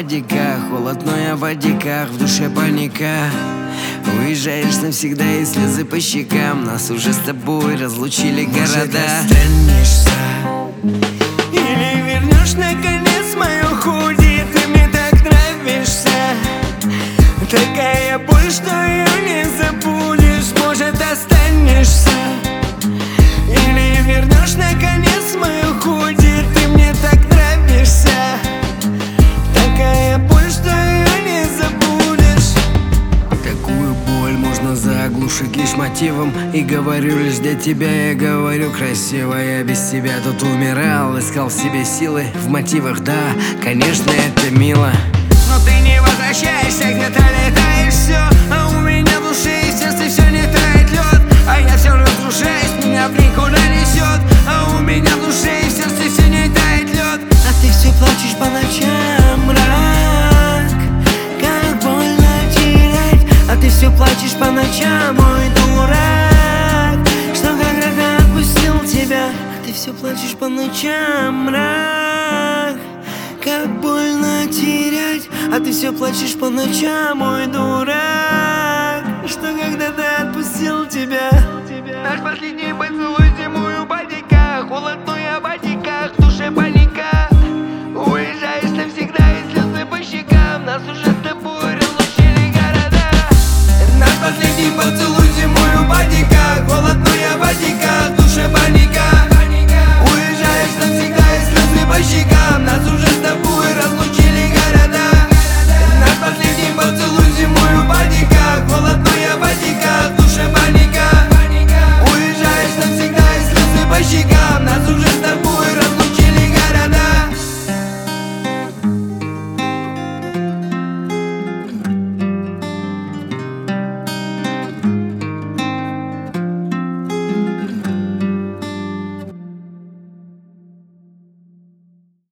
водика, холод, но я в водиках, в душе паника. Уезжаешь навсегда и слезы по щекам. Нас уже с тобой разлучили города. Может, останешься или вернешь наконец мою худи. Ты мне так нравишься, такая боль, что ее не забудешь. Может, останешься или вернешь наконец мою худи. Ты мне так нравишься, такая боль, что ее не забудешь. Такую боль можно заглушить лишь мотивом. И говорю лишь для тебя, я говорю красиво. Я без тебя тут умирал, искал в себе силы. В мотивах, да, конечно, это мило. Но ты не возвращаешься, где-то летаешь все. А у меня в душе и сердце все не тает лед. А я все разрушаюсь, меня в никуда несет. А у меня в душе и сердце все не тает лед. А ты все плачешь по ночам, мрак. Как больно терять. А ты все плачешь по ночам, мой дурак. Что когда отпустил тебя. А ты все плачешь по ночам, мрак. Как больно терять, а ты все плачешь по ночам, мой дурак.